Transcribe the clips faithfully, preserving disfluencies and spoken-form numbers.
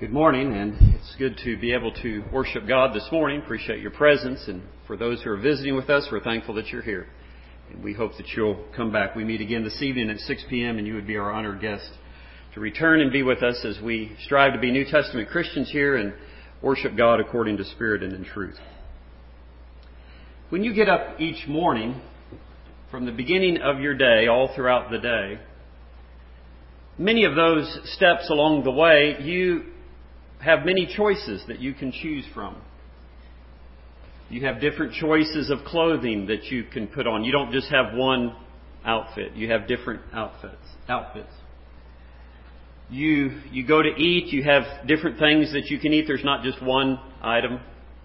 Good morning, and it's good to be able to worship God this morning. Appreciate your presence, and for those who are visiting with us, we're thankful that you're here. And we hope that you'll come back. We meet again this evening at six p.m., and you would be our honored guest to return and be with us as we strive to be New Testament Christians here and worship God according to Spirit and in truth. When you get up each morning, from the beginning of your day, all throughout the day, many of those steps along the way, you have many choices that you can choose from. You have different choices of clothing that you can put on. You don't just have one outfit. You have different outfits. Outfits. You you go to eat. You have different things that you can eat. There's not just one item.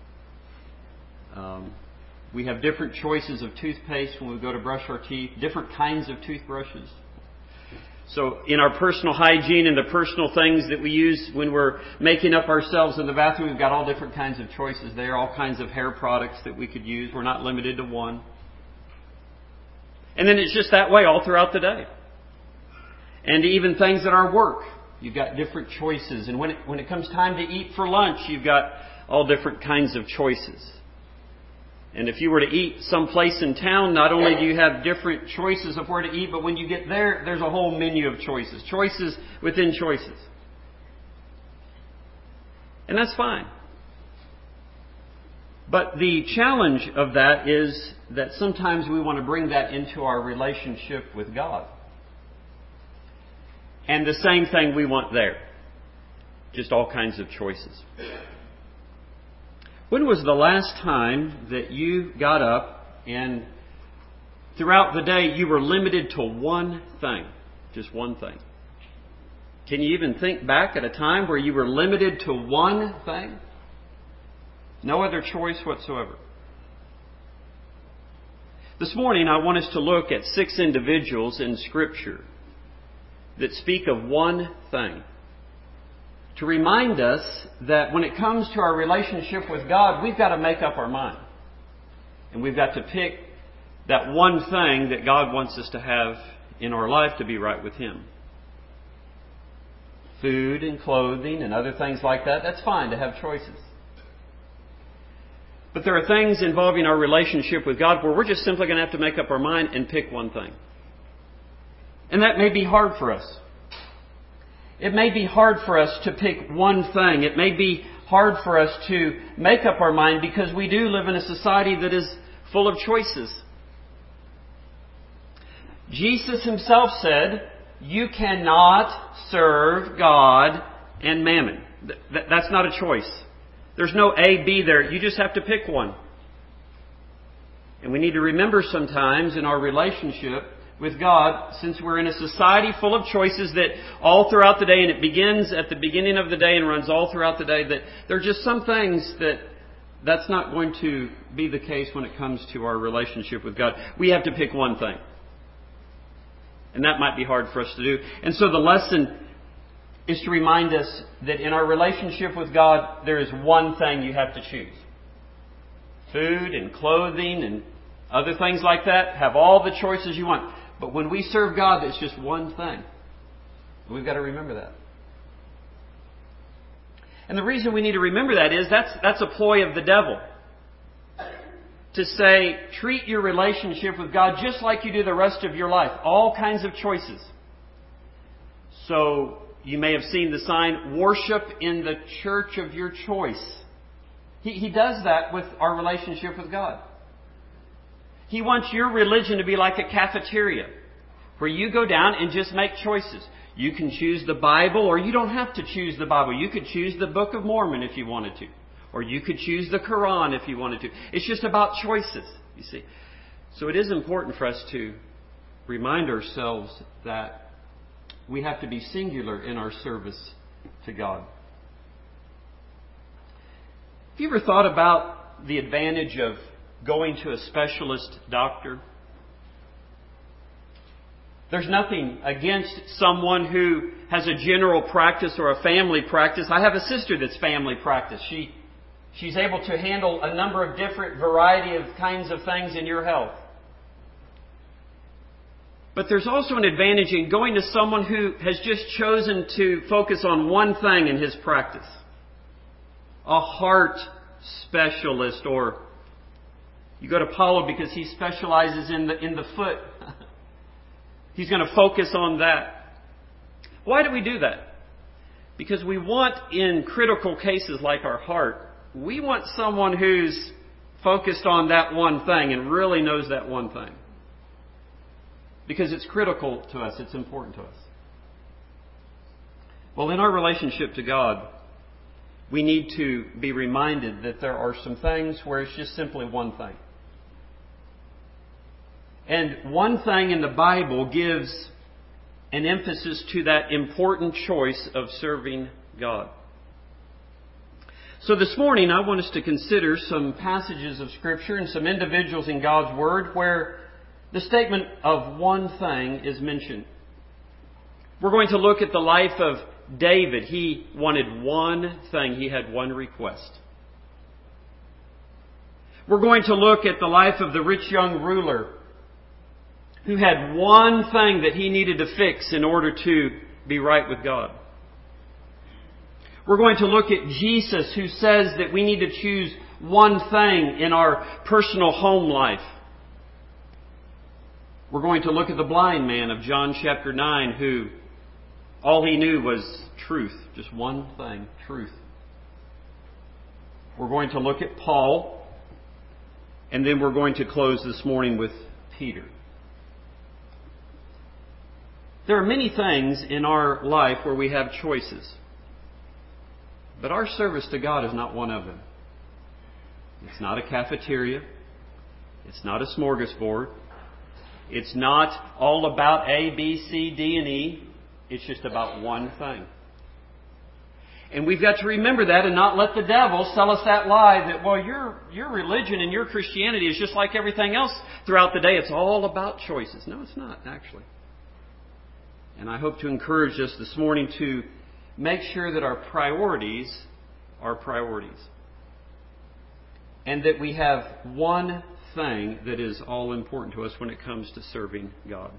Um, we have different choices of toothpaste when we go to brush our teeth. Different kinds of toothbrushes. So in our personal hygiene and the personal things that we use when we're making up ourselves in the bathroom, we've got all different kinds of choices there, all kinds of hair products that we could use. We're not limited to one. And then it's just that way all throughout the day. And even things at our work, you've got different choices. And when it, when it comes time to eat for lunch, you've got all different kinds of choices. And if you were to eat someplace in town, not only do you have different choices of where to eat, but when you get there, there's a whole menu of choices. Choices within choices. And that's fine. But the challenge of that is that sometimes we want to bring that into our relationship with God. And the same thing we want there. Just all kinds of choices. When was the last time that you got up and throughout the day you were limited to one thing? Just one thing. Can you even think back at a time where you were limited to one thing? No other choice whatsoever. This morning I want us to look at six individuals in Scripture that speak of one thing. To remind us that when it comes to our relationship with God, we've got to make up our mind. And we've got to pick that one thing that God wants us to have in our life to be right with Him. Food and clothing and other things like that, that's fine to have choices. But there are things involving our relationship with God where we're just simply going to have to make up our mind and pick one thing. And that may be hard for us. It may be hard for us to pick one thing. It may be hard for us to make up our mind because we do live in a society that is full of choices. Jesus Himself said, you cannot serve God and mammon. That's not a choice. There's no A, B there. You just have to pick one. And we need to remember sometimes in our relationship with God, since we're in a society full of choices that all throughout the day, and it begins at the beginning of the day and runs all throughout the day, that there are just some things that that's not going to be the case when it comes to our relationship with God. We have to pick one thing. And that might be hard for us to do. And so the lesson is to remind us that in our relationship with God, there is one thing you have to choose. Food and clothing and other things like that, have all the choices you want. But when we serve God, it's just one thing. We've got to remember that. And the reason we need to remember that is that's that's a ploy of the devil. To say, treat your relationship with God just like you do the rest of your life. All kinds of choices. So you may have seen the sign, worship in the church of your choice. He, he does that with our relationship with God. He wants your religion to be like a cafeteria where you go down and just make choices. You can choose the Bible, or you don't have to choose the Bible. You could choose the Book of Mormon if you wanted to. Or you could choose the Quran if you wanted to. It's just about choices, you see. So it is important for us to remind ourselves that we have to be singular in our service to God. Have you ever thought about the advantage of going to a specialist doctor? There's nothing against someone who has a general practice or a family practice. I have a sister that's family practice. She, she's able to handle a number of different variety of kinds of things in your health. But there's also an advantage in going to someone who has just chosen to focus on one thing in his practice. A heart specialist, or you go to Paulo because he specializes in the in the foot. He's going to focus on that. Why do we do that? Because we want, in critical cases like our heart, we want someone who's focused on that one thing and really knows that one thing. Because it's critical to us. It's important to us. Well, in our relationship to God, we need to be reminded that there are some things where it's just simply one thing. And one thing in the Bible gives an emphasis to that important choice of serving God. So this morning I want us to consider some passages of Scripture and some individuals in God's Word where the statement of one thing is mentioned. We're going to look at the life of David. He wanted one thing. He had one request. We're going to look at the life of the rich young ruler who had one thing that he needed to fix in order to be right with God. We're going to look at Jesus, who says that we need to choose one thing in our personal home life. We're going to look at the blind man of John chapter nine, who all he knew was truth. Just one thing, truth. We're going to look at Paul, and then we're going to close this morning with Peter. There are many things in our life where we have choices. But our service to God is not one of them. It's not a cafeteria. It's not a smorgasbord. It's not all about A, B, C, D, and E. It's just about one thing. And we've got to remember that and not let the devil sell us that lie that, well, your, your religion and your Christianity is just like everything else throughout the day. It's all about choices. No, it's not, actually. And I hope to encourage us this morning to make sure that our priorities are priorities. And that we have one thing that is all important to us when it comes to serving God.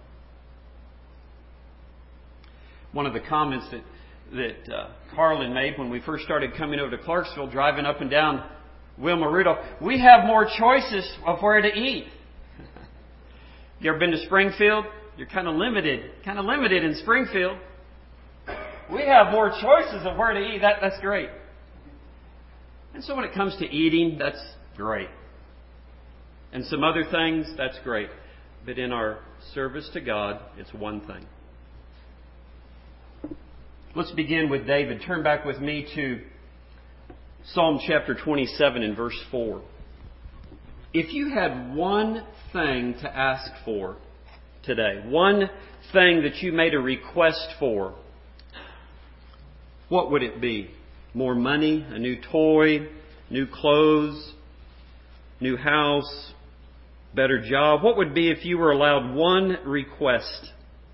One of the comments that, that uh, Carlin made when we first started coming over to Clarksville, driving up and down Wilma Rudolph, we have more choices of where to eat. You ever been to Springfield? You're kind of limited, kind of limited in Springfield. We have more choices of where to eat. That, that's great. And so when it comes to eating, that's great. And some other things, that's great. But in our service to God, it's one thing. Let's begin with David. Turn back with me to Psalm chapter twenty-seven and verse four. If you had one thing to ask for today, one thing that you made a request for, what would it be? More money, a new toy, new clothes, new house, better job? What would it be if you were allowed one request?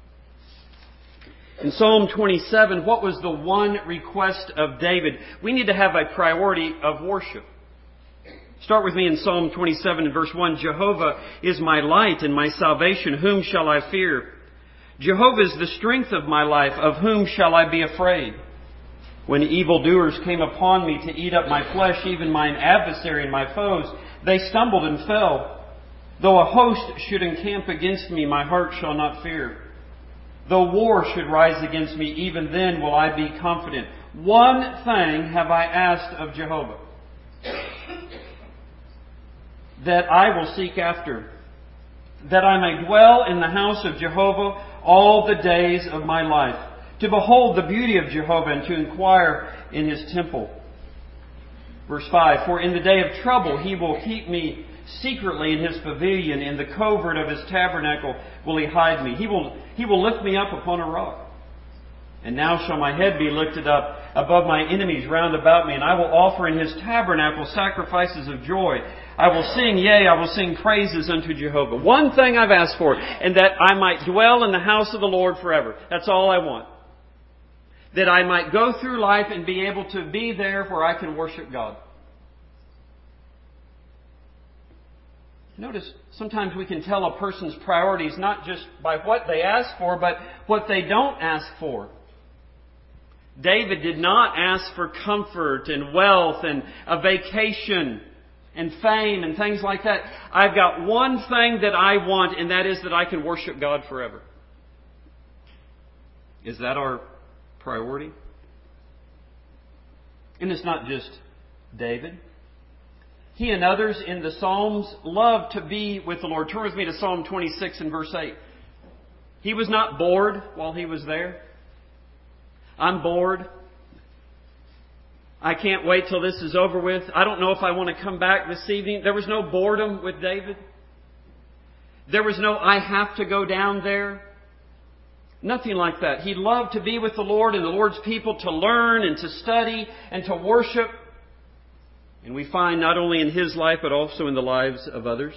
In Psalm twenty-seven, what was the one request of David? We need to have a priority of worship. Start with me in Psalm twenty-seven and verse one. Jehovah is my light and my salvation. Whom shall I fear? Jehovah is the strength of my life. Of whom shall I be afraid? When evildoers came upon me to eat up my flesh, even mine adversary and my foes, they stumbled and fell. Though a host should encamp against me, my heart shall not fear. Though war should rise against me, even then will I be confident. One thing have I asked of Jehovah, that I will seek after, that I may dwell in the house of Jehovah all the days of my life, to behold the beauty of Jehovah and to inquire in His temple. Verse five, for in the day of trouble He will keep me secretly in His pavilion. In the covert of His tabernacle will He hide me. He will, he will lift me up upon a rock. And now shall my head be lifted up above my enemies round about me, and I will offer in His tabernacle sacrifices of joy. I will sing, yea, I will sing praises unto Jehovah. One thing I've asked for, and that I might dwell in the house of the Lord forever. That's all I want. That I might go through life and be able to be there where I can worship God. Notice sometimes we can tell a person's priorities not just by what they ask for, but what they don't ask for. David did not ask for comfort and wealth and a vacation and fame and things like that. I've got one thing that I want, and that is that I can worship God forever. Is that our priority? And it's not just David. He and others in the Psalms loved to be with the Lord. Turn with me to Psalm twenty-six and verse eight. He was not bored while he was there. I'm bored. I can't wait till this is over with. I don't know if I want to come back this evening. There was no boredom with David. There was no, I have to go down there. Nothing like that. He loved to be with the Lord and the Lord's people, to learn and to study and to worship. And we find not only in his life, but also in the lives of others.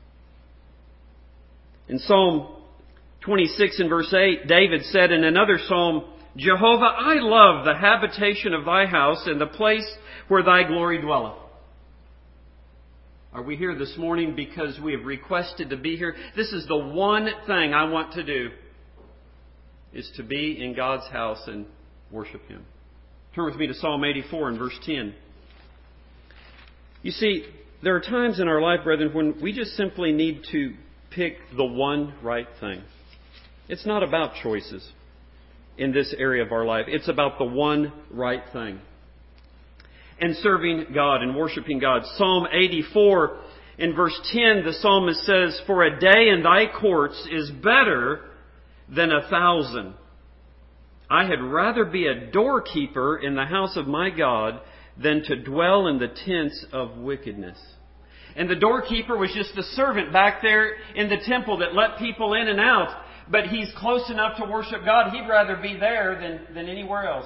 In Psalm twenty-six and verse eight, David said in another psalm, Jehovah, I love the habitation of thy house and the place where thy glory dwelleth. Are we here this morning because we have requested to be here? This is the one thing I want to do, is to be in God's house and worship Him. Turn with me to Psalm eighty-four and verse ten. You see, there are times in our life, brethren, when we just simply need to pick the one right thing. It's not about choices in this area of our life. It's about the one right thing. And serving God and worshiping God. Psalm eighty-four in verse ten, the psalmist says, For a day in thy courts is better than a thousand. I had rather be a doorkeeper in the house of my God than to dwell in the tents of wickedness. And the doorkeeper was just the servant back there in the temple that let people in and out. But he's close enough to worship God, he'd rather be there than, than anywhere else.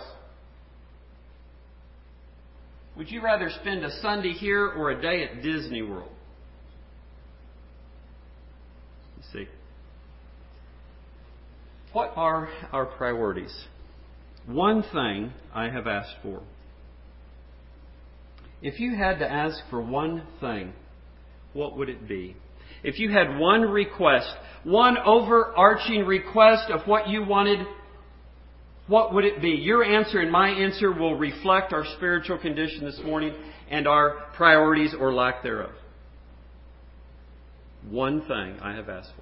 Would you rather spend a Sunday here or a day at Disney World? You see. What are our priorities? One thing I have asked for. If you had to ask for one thing, what would it be? If you had one request, one overarching request of what you wanted, what would it be? Your answer and my answer will reflect our spiritual condition this morning and our priorities or lack thereof. One thing I have asked for.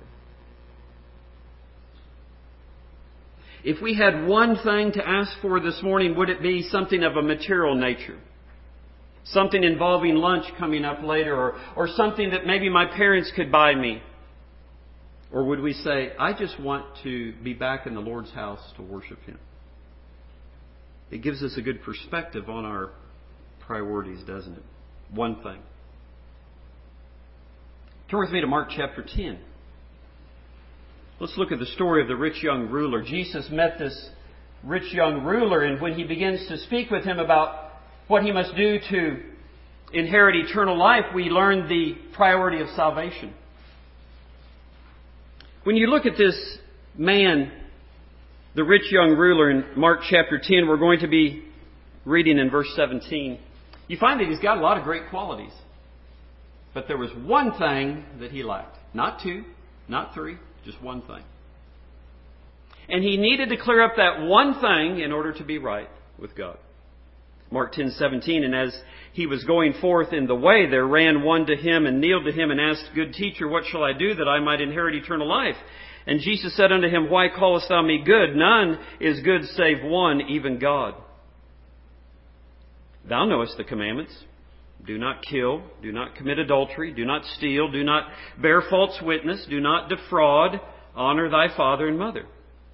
If we had one thing to ask for this morning, would it be something of a material nature? Something involving lunch coming up later, or, or something that maybe my parents could buy me? Or would we say, I just want to be back in the Lord's house to worship Him? It gives us a good perspective on our priorities, doesn't it? One thing. Turn with me to Mark chapter ten. Let's look at the story of the rich young ruler. Jesus met this rich young ruler, and when He begins to speak with him about what he must do to inherit eternal life, we learn the priority of salvation. When you look at this man, the rich young ruler, in Mark chapter ten, we're going to be reading in verse seventeen. You find that he's got a lot of great qualities. But there was one thing that he lacked. Not two, not three, just one thing. And he needed to clear up that one thing in order to be right with God. Mark ten seventeen, and as he was going forth in the way, there ran one to him and kneeled to him and asked, Good teacher, what shall I do that I might inherit eternal life? And Jesus said unto him, Why callest thou me good? None is good save one, even God. Thou knowest the commandments. Do not kill, do not commit adultery, do not steal, do not bear false witness, do not defraud, honor thy father and mother.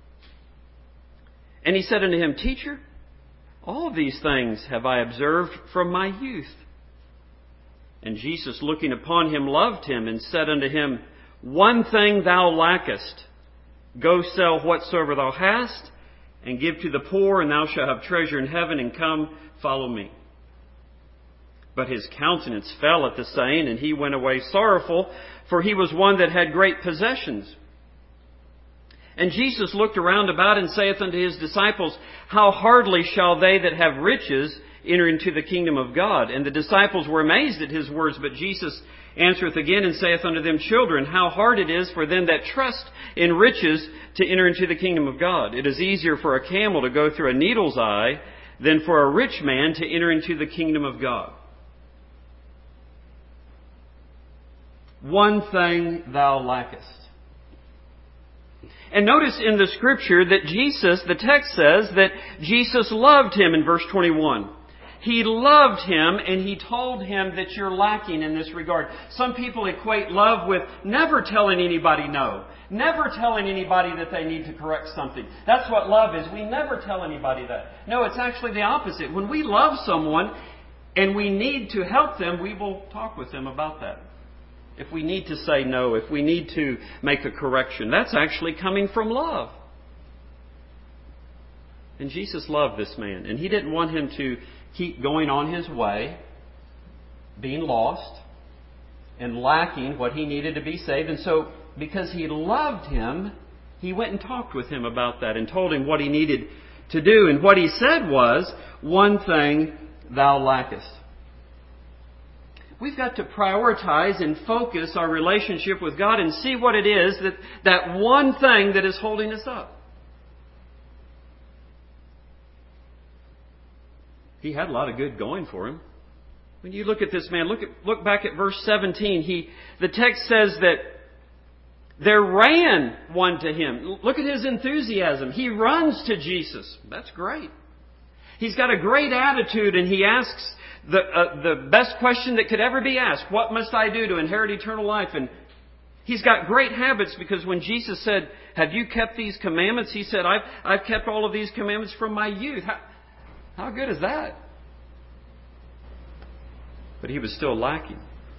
And he said unto him, Teacher, all of these things have I observed from my youth. And Jesus, looking upon him, loved him and said unto him, One thing thou lackest. Go sell whatsoever thou hast, and give to the poor, and thou shalt have treasure in heaven, and come, follow me. But his countenance fell at the saying, and he went away sorrowful, for he was one that had great possessions. And Jesus looked around about and saith unto his disciples, How hardly shall they that have riches enter into the kingdom of God. And the disciples were amazed at his words, but Jesus answereth again and saith unto them, Children, how hard it is for them that trust in riches to enter into the kingdom of God. It is easier for a camel to go through a needle's eye than for a rich man to enter into the kingdom of God. One thing thou lackest. And notice in the Scripture that Jesus, the text says that Jesus loved him in verse twenty-one. He loved him and He told him that you're lacking in this regard. Some people equate love with never telling anybody no. Never telling anybody that they need to correct something. That's what love is. We never tell anybody that. No, it's actually the opposite. When we love someone and we need to help them, we will talk with them about that. If we need to say no, if we need to make a correction, that's actually coming from love. And Jesus loved this man, and He didn't want him to keep going on his way, being lost, and lacking what he needed to be saved. And so, because He loved him, He went and talked with him about that and told him what he needed to do. And what He said was, one thing thou lackest. We've got to prioritize and focus our relationship with God and see what it is, that, that one thing that is holding us up. He had a lot of good going for him. When you look at this man, look at look back at verse seventeen. He the text says that there ran one to him. Look at his enthusiasm. He runs to Jesus. That's great. He's got a great attitude, and he asks the uh, the best question that could ever be asked: what must I do to inherit eternal life? And he's got great habits, because when Jesus said, "Have you kept these commandments?" he said, "I've I've kept all of these commandments from my youth." How, how good is that? But he was still lacking.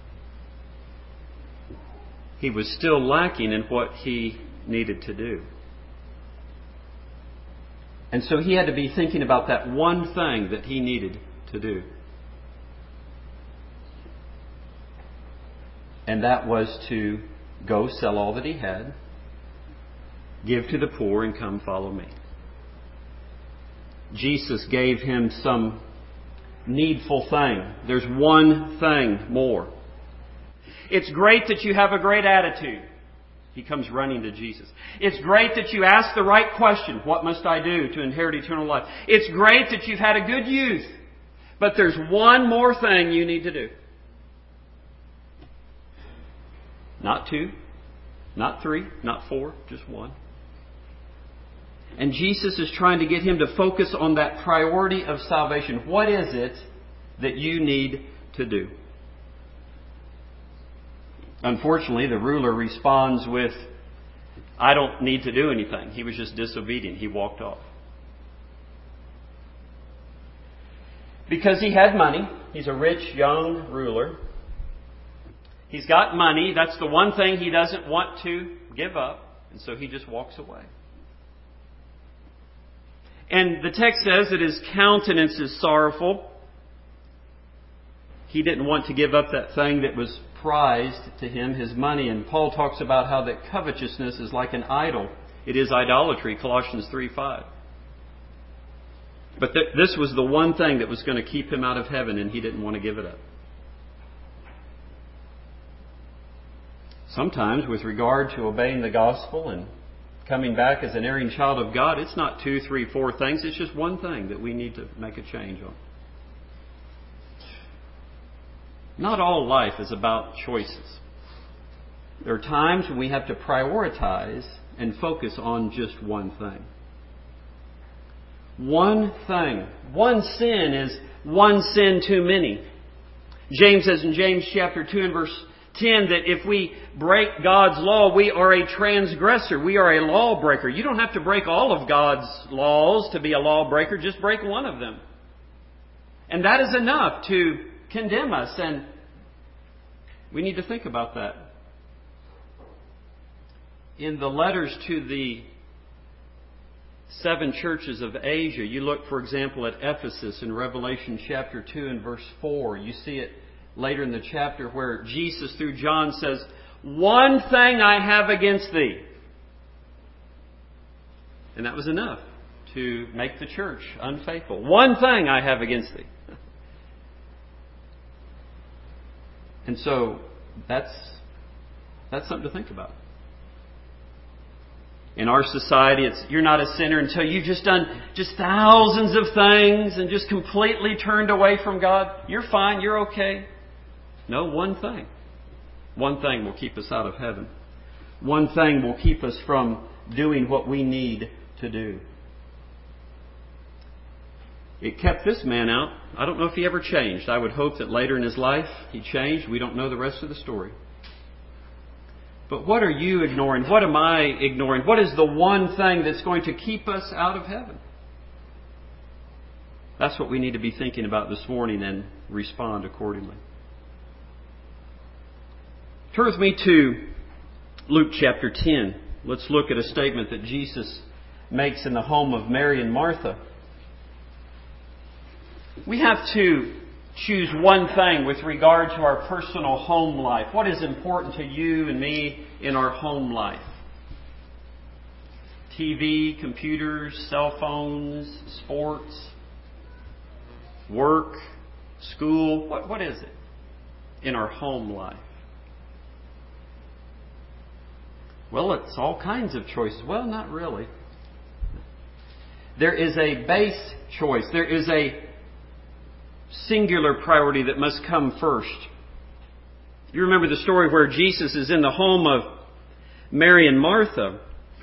He was still lacking in what he needed to do. And so he had to be thinking about that one thing that he needed to do. And that was to go sell all that he had, give to the poor, and come follow me. Jesus gave him some needful thing. There's one thing more. It's great that you have a great attitude. He comes running to Jesus. It's great that you ask the right question. What must I do to inherit eternal life? It's great that you've had a good youth. But there's one more thing you need to do. Not two, not three, not four, just one. And Jesus is trying to get him to focus on that priority of salvation. What is it that you need to do? Unfortunately, the ruler responds with, I don't need to do anything. He was just disobedient. He walked off. Because he had money. He's a rich, young ruler. He's got money. That's the one thing he doesn't want to give up. And so he just walks away. And the text says that his countenance is sorrowful. He didn't want to give up that thing that was prized to him, his money. And Paul talks about how that covetousness is like an idol. It is idolatry, Colossians three five. But th- this was the one thing that was going to keep him out of heaven, and he didn't want to give it up. Sometimes, with regard to obeying the gospel and coming back as an erring child of God, it's not two, three, four things. It's just one thing that we need to make a change on. Not all life is about choices. There are times when we have to prioritize and focus on just one thing. One thing. One sin is one sin too many. James says in James chapter two and verse ten that if we break God's law, we are a transgressor. We are a lawbreaker. You don't have to break all of God's laws to be a lawbreaker. Just break one of them. And that is enough to condemn us. And we need to think about that. In the letters to the seven churches of Asia, you look, for example, at Ephesus in Revelation chapter two and verse four. You see it later in the chapter where Jesus, through John, says, one thing I have against thee. And that was enough to make the church unfaithful. One thing I have against thee. And so that's that's something to think about. In our society, it's you're not a sinner until you've just done just thousands of things and just completely turned away from God. You're fine. You're okay. No, one thing. One thing will keep us out of heaven. One thing will keep us from doing what we need to do. It kept this man out. I don't know if he ever changed. I would hope that later in his life he changed. We don't know the rest of the story. But what are you ignoring? What am I ignoring? What is the one thing that's going to keep us out of heaven? That's what we need to be thinking about this morning and respond accordingly. Turn with me to Luke chapter ten. Let's look at a statement that Jesus makes in the home of Mary and Martha. We have to choose one thing with regard to our personal home life. What is important to you and me in our home life? T V, computers, cell phones, sports, work, school. What, what is it in our home life? Well, it's all kinds of choices. Well, not really. There is a base choice. There is a singular priority that must come first. You remember the story where Jesus is in the home of Mary and Martha.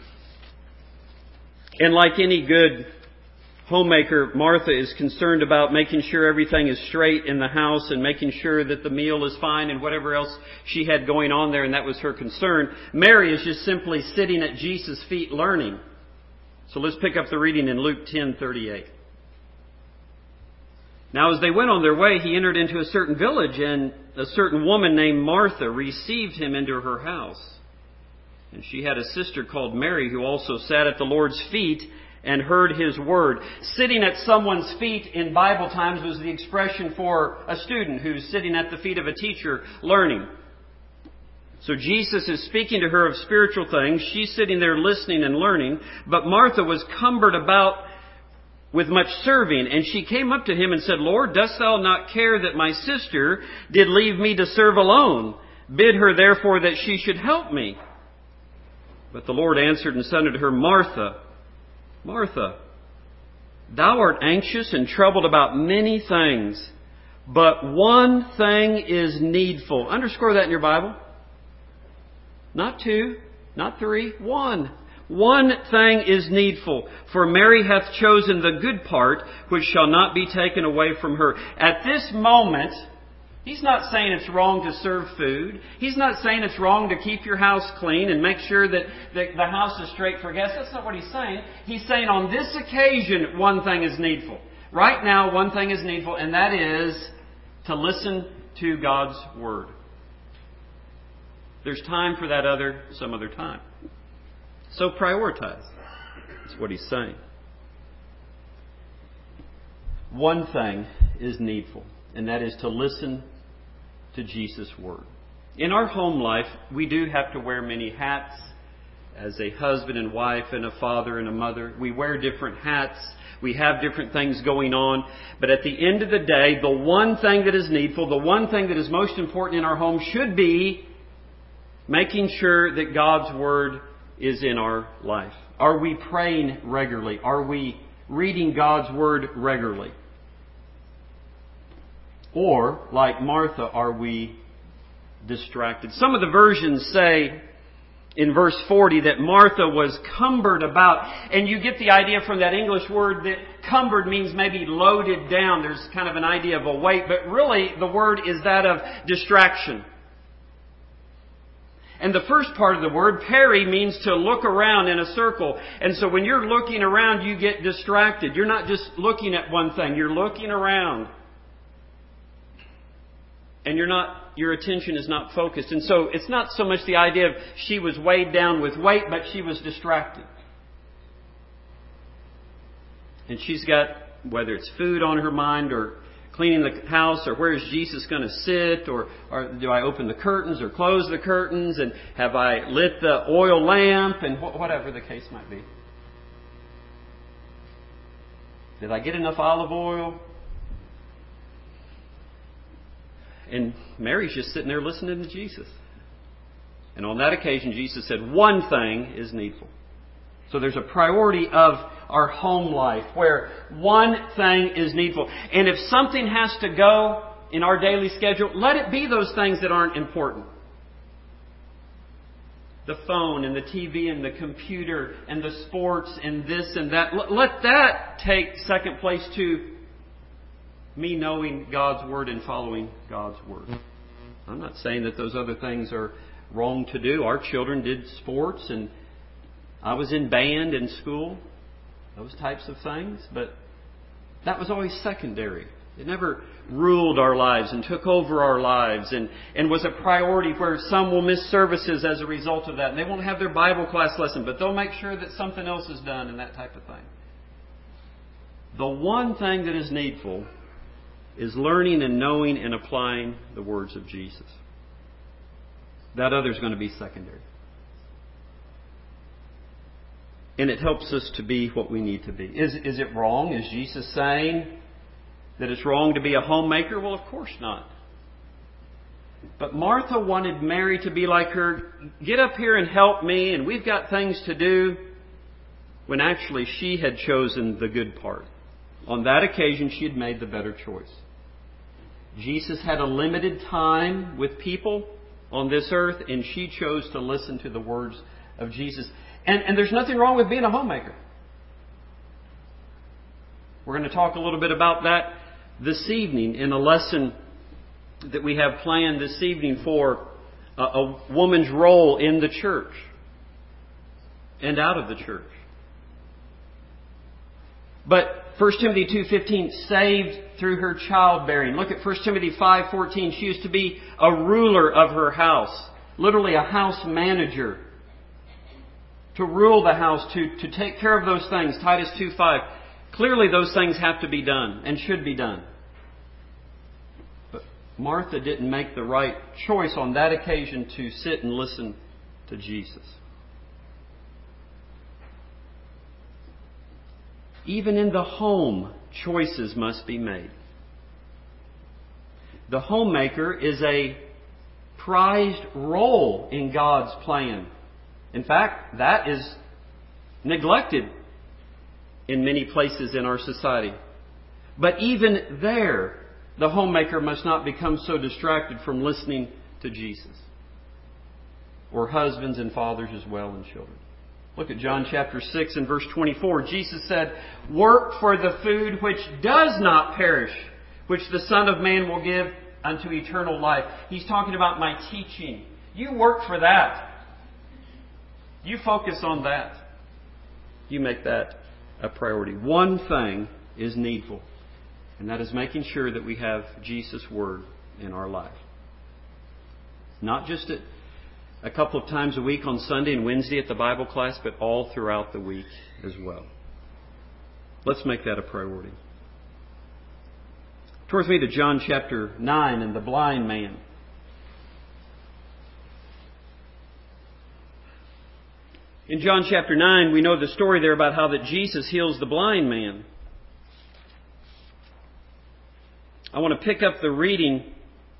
And like any good homemaker, Martha is concerned about making sure everything is straight in the house and making sure that the meal is fine and whatever else she had going on there, and that was her concern. Mary is just simply sitting at Jesus' feet learning. So let's pick up the reading in Luke ten thirty-eight. Now as they went on their way, he entered into a certain village, and a certain woman named Martha received him into her house. And she had a sister called Mary who also sat at the Lord's feet and heard His word. Sitting at someone's feet in Bible times was the expression for a student who's sitting at the feet of a teacher learning. So Jesus is speaking to her of spiritual things. She's sitting there listening and learning. But Martha was cumbered about with much serving, and she came up to Him and said, Lord, dost Thou not care that my sister did leave me to serve alone? Bid her therefore that she should help me. But the Lord answered and said unto her, Martha, Martha, thou art anxious and troubled about many things, but one thing is needful. Underscore that in your Bible. Not two, not three, one. One thing is needful, for Mary hath chosen the good part, which shall not be taken away from her. At this moment, He's not saying it's wrong to serve food. He's not saying it's wrong to keep your house clean and make sure that the, the house is straight for guests. That's not what He's saying. He's saying on this occasion, one thing is needful. Right now, one thing is needful, and that is to listen to God's Word. There's time for that other, some other time. So prioritize. That's what He's saying. One thing is needful, and that is to listen to Jesus' Word. In our home life, we do have to wear many hats. As a husband and wife and a father and a mother, we wear different hats. We have different things going on. But at the end of the day, the one thing that is needful, the one thing that is most important in our home should be making sure that God's Word is in our life. Are we praying regularly? Are we reading God's Word regularly? Or, like Martha, are we distracted? Some of the versions say in verse forty that Martha was cumbered about. And you get the idea from that English word that cumbered means maybe loaded down. There's kind of an idea of a weight. But really, the word is that of distraction. And the first part of the word, peri, means to look around in a circle. And so when you're looking around, you get distracted. You're not just looking at one thing. You're looking around. And you're not, your attention is not focused. And so it's not so much the idea of she was weighed down with weight, but she was distracted. And she's got, whether it's food on her mind or cleaning the house, or where is Jesus going to sit, or, or do I open the curtains or close the curtains, and have I lit the oil lamp, and wh- whatever the case might be. Did I get enough olive oil? And Mary's just sitting there listening to Jesus. And on that occasion, Jesus said, one thing is needful. So there's a priority of our home life where one thing is needful. And if something has to go in our daily schedule, let it be those things that aren't important. The phone and the T V and the computer and the sports and this and that. Let that take second place to me knowing God's Word and following God's Word. I'm not saying that those other things are wrong to do. Our children did sports, and I was in band in school, those types of things, but that was always secondary. It never ruled our lives and took over our lives and, and was a priority where some will miss services as a result of that. And they won't have their Bible class lesson, but they'll make sure that something else is done and that type of thing. The one thing that is needful is learning and knowing and applying the words of Jesus. That other is going to be secondary. And it helps us to be what we need to be. Is, is it wrong? Is Jesus saying that it's wrong to be a homemaker? Well, of course not. But Martha wanted Mary to be like her. Get up here and help me, and we've got things to do. When actually she had chosen the good part. On that occasion, she had made the better choice. Jesus had a limited time with people on this earth, and she chose to listen to the words of Jesus. And, and there's nothing wrong with being a homemaker. We're going to talk a little bit about that this evening in a lesson that we have planned this evening for a, a woman's role in the church and out of the church. But First Timothy two fifteen, saved through her childbearing. Look at First Timothy five fourteen. She used to be a ruler of her house. Literally a house manager. To rule the house, to, to take care of those things. Titus two five. Clearly those things have to be done and should be done. But Martha didn't make the right choice on that occasion to sit and listen to Jesus. Even in the home, choices must be made. The homemaker is a prized role in God's plan. In fact, that is neglected in many places in our society. But even there, the homemaker must not become so distracted from listening to Jesus. Or husbands and fathers as well, and children. Look at John chapter six and verse twenty-four. Jesus said, work for the food which does not perish, which the Son of Man will give unto eternal life. He's talking about my teaching. You work for that. You focus on that. You make that a priority. One thing is needful, and that is making sure that we have Jesus' Word in our life. Not just at a couple of times a week on Sunday and Wednesday at the Bible class, but all throughout the week as well. Let's make that a priority. Turn with me to John chapter nine and the blind man. In John chapter nine, we know the story there about how that Jesus heals the blind man. I want to pick up the reading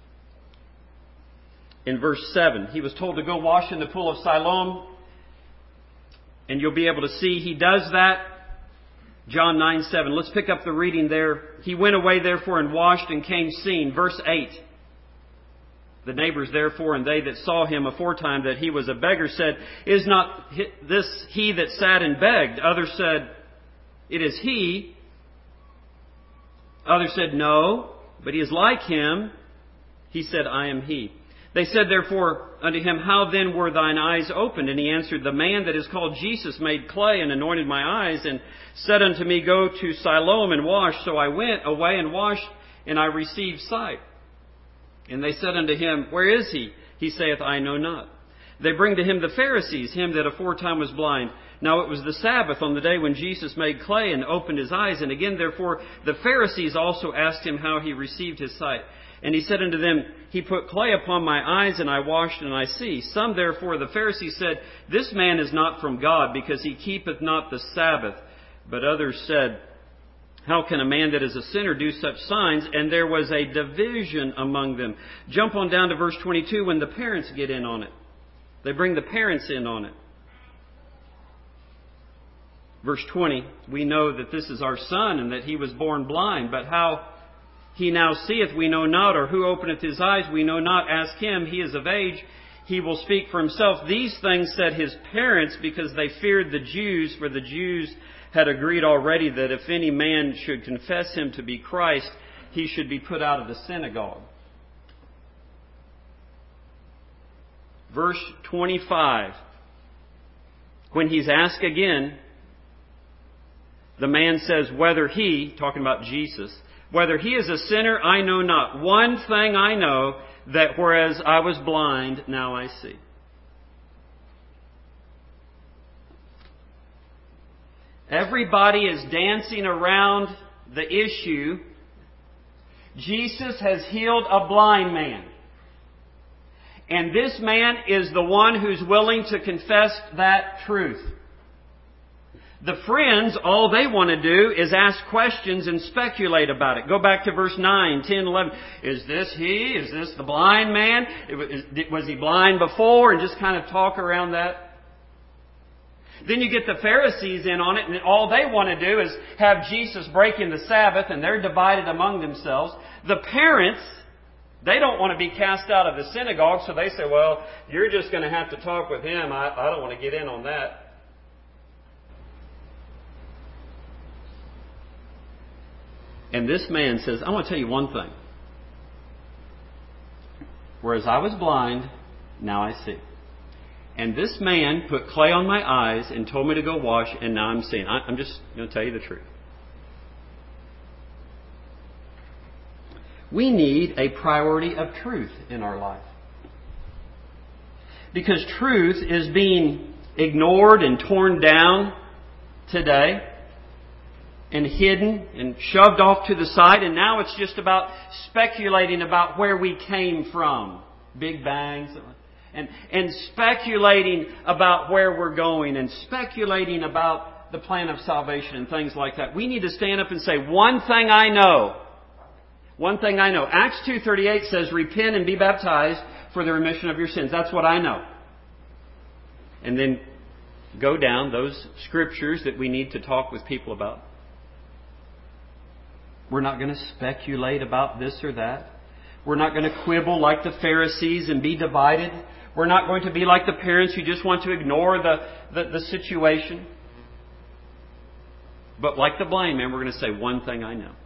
in verse seven. He was told to go wash in the pool of Siloam. And you'll be able to see he does that. John nine seven. Let's pick up the reading there. He went away therefore and washed and came seeing. Verse eight. The neighbors therefore and they that saw him aforetime that he was a beggar said, is not this he that sat and begged? Others said, it is he. Others said, no, but he is like him. He said, I am he. They said therefore unto him, how then were thine eyes opened? And he answered, the man that is called Jesus made clay and anointed my eyes and said unto me, go to Siloam and wash. So I went away and washed, and I received sight. And they said unto him, where is he? He saith, I know not. They bring to him the Pharisees, him that aforetime was blind. Now it was the Sabbath on the day when Jesus made clay and opened his eyes. And again, therefore, the Pharisees also asked him how he received his sight. And he said unto them, he put clay upon my eyes, and I washed, and I see. Some therefore the Pharisees said, this man is not from God, because he keepeth not the Sabbath. But others said, How can a man that is a sinner do such signs? And there was a division among them. Jump on down to verse twenty-two when the parents get in on it. They bring the parents in on it. Verse twenty, we know that this is our son and that he was born blind, but how he now seeth we know not, or who openeth his eyes we know not. Ask him, he is of age, he will speak for himself. These things said his parents because they feared the Jews, for the Jews had agreed already that if any man should confess him to be Christ, he should be put out of the synagogue. Verse twenty-five, when he's asked again, the man says, whether he, talking about Jesus, whether he is a sinner, I know not. One thing I know, that whereas I was blind, now I see. Everybody is dancing around the issue. Jesus has healed a blind man. And this man is the one who's willing to confess that truth. The friends, all they want to do is ask questions and speculate about it. Go back to verse nine, ten, eleven. Is this he? Is this the blind man? Was he blind before? And just kind of talk around that. Then you get the Pharisees in on it, and all they want to do is have Jesus breaking the Sabbath, and they're divided among themselves. The parents, they don't want to be cast out of the synagogue, so they say, well, you're just going to have to talk with him. I, I don't want to get in on that. And this man says, I want to tell you one thing. Whereas I was blind, now I see. And this man put clay on my eyes and told me to go wash, and now I'm seeing. I'm just going to tell you the truth. We need a priority of truth in our life. Because truth is being ignored and torn down today, and hidden and shoved off to the side, and now it's just about speculating about where we came from. Big bangs. And, and speculating about where we're going, and speculating about the plan of salvation and things like that. We need to stand up and say, one thing I know. One thing I know. Acts two thirty-eight says, repent and be baptized for the remission of your sins. That's what I know. And then go down those scriptures that we need to talk with people about. We're not going to speculate about this or that. We're not going to quibble like the Pharisees and be divided. We're not going to be like the parents who just want to ignore the, the, the situation. But like the blind man, we're going to say, one thing I know.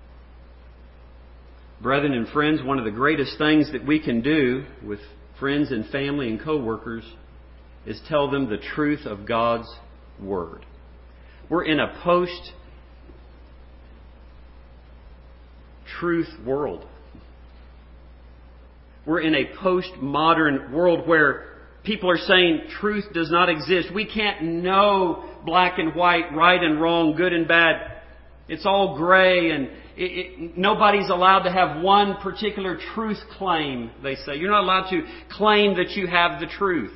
Brethren and friends, one of the greatest things that we can do with friends and family and co-workers is tell them the truth of God's Word. We're in a post truth world. We're in a postmodern world where people are saying truth does not exist. We can't know black and white, right and wrong, good and bad. It's all gray, and it, it, nobody's allowed to have one particular truth claim, they say. You're not allowed to claim that you have the truth.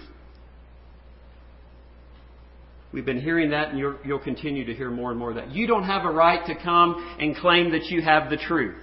We've been hearing that, and you'll, you'll continue to hear more and more of that. You don't have a right to come and claim that you have the truth.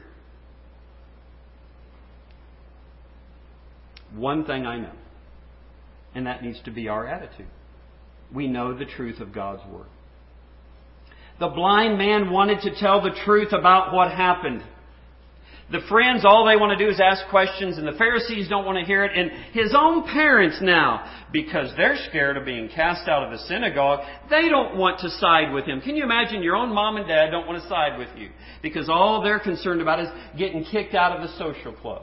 One thing I know, and that needs to be our attitude. We know the truth of God's Word. The blind man wanted to tell the truth about what happened. The friends, all they want to do is ask questions, and the Pharisees don't want to hear it. And his own parents now, because they're scared of being cast out of the synagogue, they don't want to side with him. Can you imagine your own mom and dad don't want to side with you? Because all they're concerned about is getting kicked out of the social club.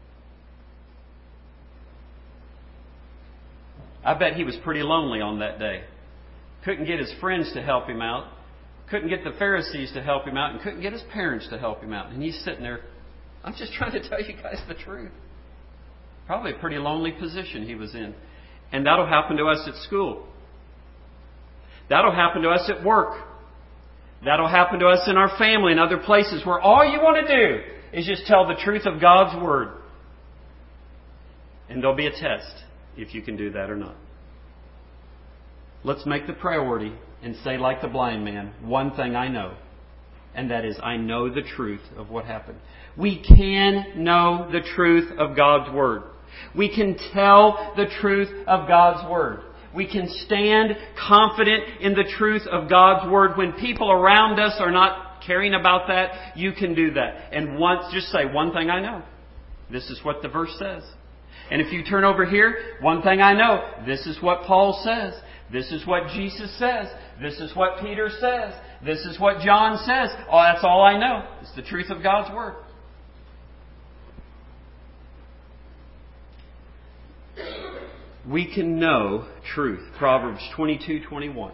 I bet he was pretty lonely on that day. Couldn't get his friends to help him out. Couldn't get the Pharisees to help him out. And couldn't get his parents to help him out. And he's sitting there, I'm just trying to tell you guys the truth. Probably a pretty lonely position he was in. And that'll happen to us at school. That'll happen to us at work. That'll happen to us in our family and other places where all you want to do is just tell the truth of God's Word. And there'll be a test if you can do that or not. Let's make the priority and say like the blind man, one thing I know. And that is, I know the truth of what happened. We can know the truth of God's Word. We can tell the truth of God's Word. We can stand confident in the truth of God's Word. When people around us are not caring about that, you can do that. And once, just say, one thing I know. This is what the verse says. And if you turn over here, one thing I know. This is what Paul says. This is what Jesus says. This is what Peter says. This is what John says. Oh, that's all I know. It's the truth of God's Word. We can know truth. Proverbs twenty-two twenty-one.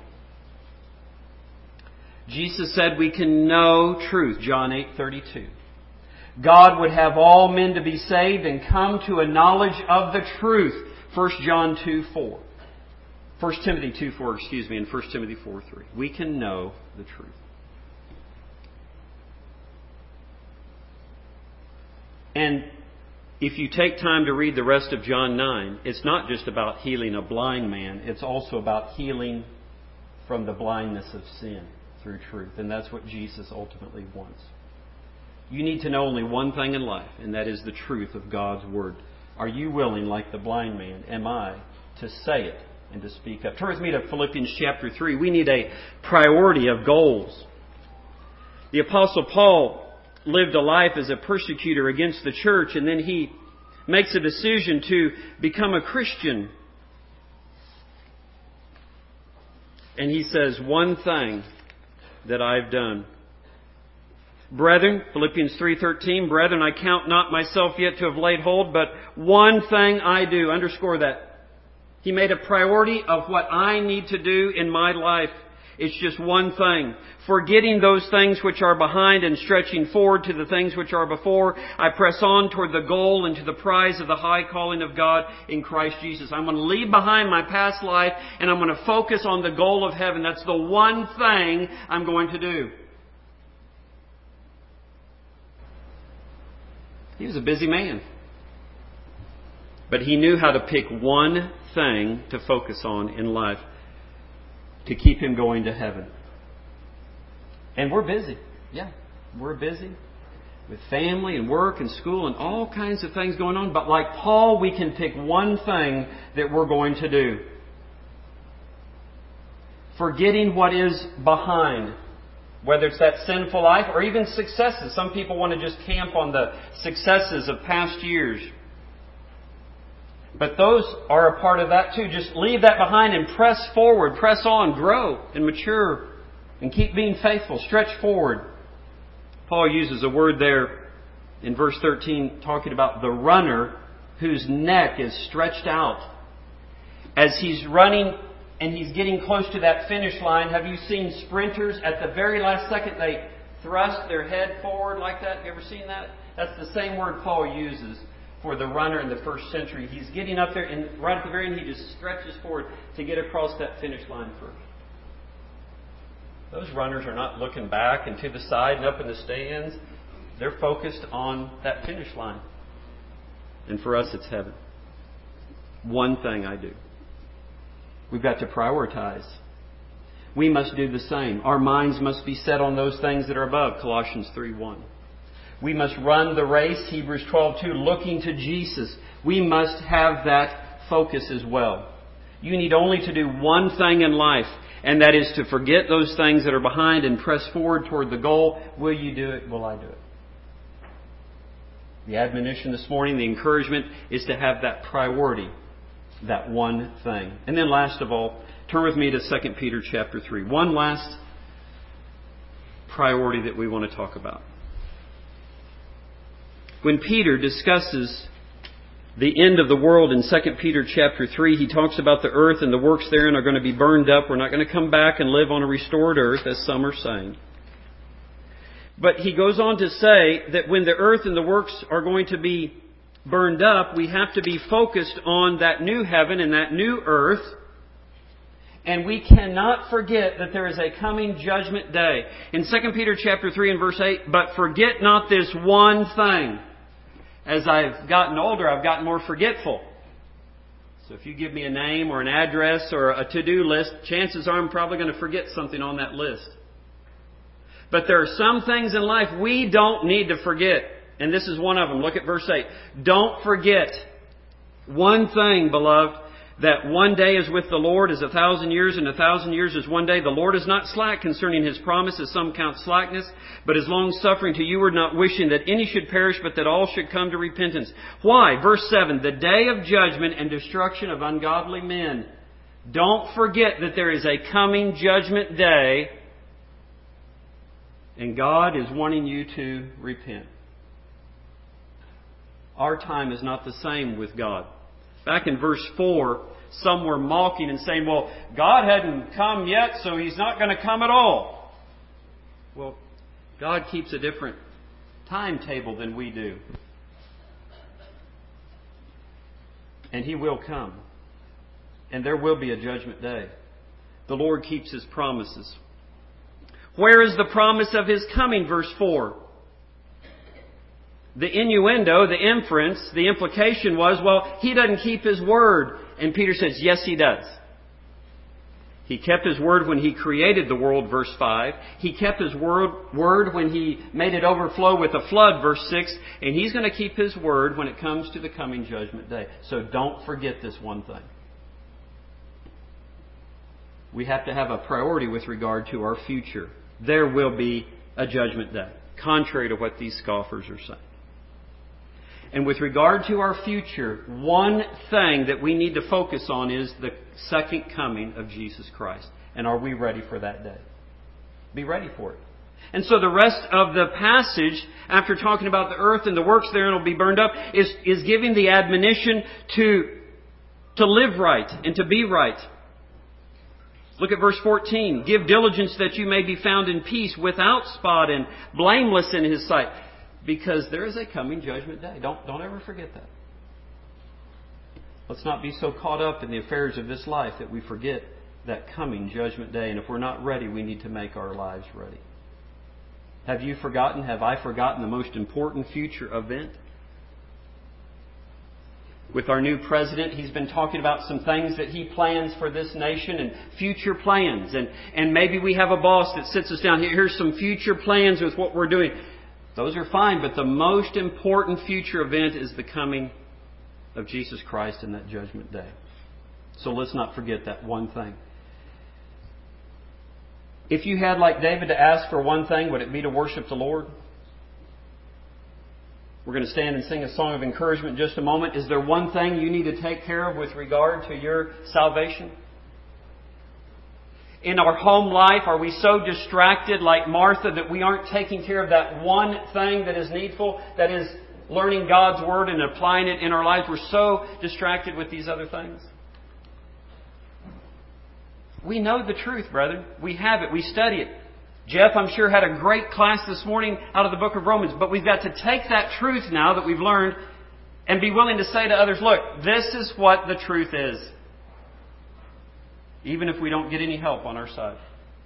Jesus said we can know truth. John eight thirty-two. God would have all men to be saved and come to a knowledge of the truth. First John two four. First Timothy two four, excuse me, and First Timothy four three. We can know the truth. And if you take time to read the rest of John nine, it's not just about healing a blind man. It's also about healing from the blindness of sin through truth. And that's what Jesus ultimately wants. You need to know only one thing in life, and that is the truth of God's Word. Are you willing, like the blind man, am I, to say it and to speak up? Turn with me to Philippians chapter three. We need a priority of goals. The Apostle Paul lived a life as a persecutor against the church, and then he makes a decision to become a Christian. And he says, one thing that I've done. Brethren, Philippians three thirteen, brethren, I count not myself yet to have laid hold, but one thing I do. Underscore that. He made a priority of what I need to do in my life. It's just one thing. Forgetting those things which are behind and stretching forward to the things which are before, I press on toward the goal and to the prize of the high calling of God in Christ Jesus. I'm going to leave behind my past life and I'm going to focus on the goal of heaven. That's the one thing I'm going to do. He was a busy man. But he knew how to pick one thing to focus on in life to keep him going to heaven. And we're busy. Yeah, we're busy with family and work and school and all kinds of things going on. But like Paul, we can pick one thing that we're going to do. Forgetting what is behind. Whether it's that sinful life or even successes. Some people want to just camp on the successes of past years. But those are a part of that too. Just leave that behind and press forward, press on, grow and mature and keep being faithful. Stretch forward. Paul uses a word there in verse thirteen talking about the runner whose neck is stretched out. As he's running and he's getting close to that finish line, have you seen sprinters at the very last second they thrust their head forward like that? Have you ever seen that? That's the same word Paul uses for the runner in the first century. He's getting up there and right at the very end he just stretches forward to get across that finish line first. Those runners are not looking back and to the side and up in the stands. They're focused on that finish line. And for us it's heaven. One thing I do. We've got to prioritize. We must do the same. Our minds must be set on those things that are above. Colossians three one. We must run the race, Hebrews twelve two, looking to Jesus. We must have that focus as well. You need only to do one thing in life, and that is to forget those things that are behind and press forward toward the goal. Will you do it? Will I do it? The admonition this morning, the encouragement is to have that priority, that one thing. And then last of all, turn with me to Second Peter chapter three. One last priority that we want to talk about. When Peter discusses the end of the world in Second Peter chapter three, he talks about the earth and the works therein are going to be burned up. We're not going to come back and live on a restored earth, as some are saying. But he goes on to say that when the earth and the works are going to be burned up, we have to be focused on that new heaven and that new earth. And we cannot forget that there is a coming judgment day. In Second Peter chapter three and verse eight, but forget not this one thing. As I've gotten older, I've gotten more forgetful. So if you give me a name or an address or a to-do list, chances are I'm probably going to forget something on that list. But there are some things in life we don't need to forget. And this is one of them. Look at verse eight. Don't forget one thing, beloved, that one day is with the Lord as a thousand years, and a thousand years is one day. The Lord is not slack concerning His promise, as some count slackness, but is long-suffering to you, not wishing that any should perish, but that all should come to repentance. Why? Verse seven, the day of judgment and destruction of ungodly men. Don't forget that there is a coming judgment day, and God is wanting you to repent. Our time is not the same with God. Back in verse four, some were mocking and saying, well, God hadn't come yet, so He's not going to come at all. Well, God keeps a different timetable than we do. And He will come. And there will be a judgment day. The Lord keeps His promises. Where is the promise of His coming? Verse four. The innuendo, the inference, the implication was, well, He doesn't keep His word. And Peter says, yes, He does. He kept His word when He created the world, verse five. He kept His word, word when He made it overflow with a flood, verse six. And He's going to keep His word when it comes to the coming judgment day. So don't forget this one thing. We have to have a priority with regard to our future. There will be a judgment day, contrary to what these scoffers are saying. And with regard to our future, one thing that we need to focus on is the second coming of Jesus Christ. And are we ready for that day? Be ready for it. And so the rest of the passage, after talking about the earth and the works therein will be burned up, is, is giving the admonition to, to live right and to be right. Look at verse fourteen. Give diligence that you may be found in peace, without spot and blameless in His sight. Because there is a coming judgment day. Don't, don't ever forget that. Let's not be so caught up in the affairs of this life that we forget that coming judgment day. And if we're not ready, we need to make our lives ready. Have you forgotten? Have I forgotten the most important future event? With our new president, he's been talking about some things that he plans for this nation and future plans. And, and maybe we have a boss that sits us down. Here's some future plans with what we're doing. Those are fine, but the most important future event is the coming of Jesus Christ in that judgment day. So let's not forget that one thing. If you had, like David, to ask for one thing, would it be to worship the Lord? We're going to stand and sing a song of encouragement in just a moment. Is there one thing you need to take care of with regard to your salvation? In our home life, are we so distracted like Martha that we aren't taking care of that one thing that is needful, that is learning God's Word and applying it in our lives? We're so distracted with these other things. We know the truth, brethren. We have it. We study it. Jeff, I'm sure, had a great class this morning out of the book of Romans. But we've got to take that truth now that we've learned and be willing to say to others, look, this is what the truth is. Even if we don't get any help on our side.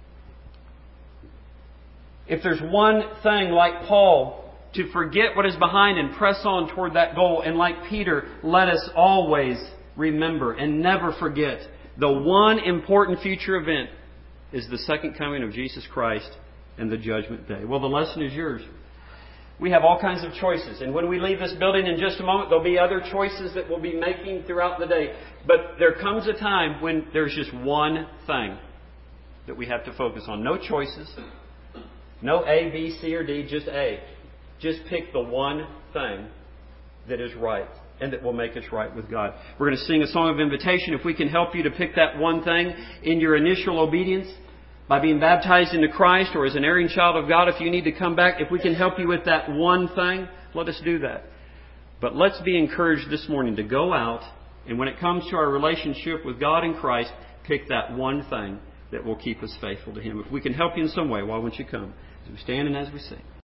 If there's one thing, like Paul, to forget what is behind and press on toward that goal, and like Peter, let us always remember and never forget the one important future event is the second coming of Jesus Christ and the judgment day. Well, the lesson is yours. We have all kinds of choices. And when we leave this building in just a moment, there'll be other choices that we'll be making throughout the day. But there comes a time when there's just one thing that we have to focus on. No choices. No A, B, C, or D. Just A. Just pick the one thing that is right and that will make us right with God. We're going to sing a song of invitation. If we can help you to pick that one thing in your initial obedience, by being baptized into Christ or as an erring child of God, if you need to come back, if we can help you with that one thing, let us do that. But let's be encouraged this morning to go out, and when it comes to our relationship with God in Christ, pick that one thing that will keep us faithful to Him. If we can help you in some way, why won't you come? As we stand and as we sing.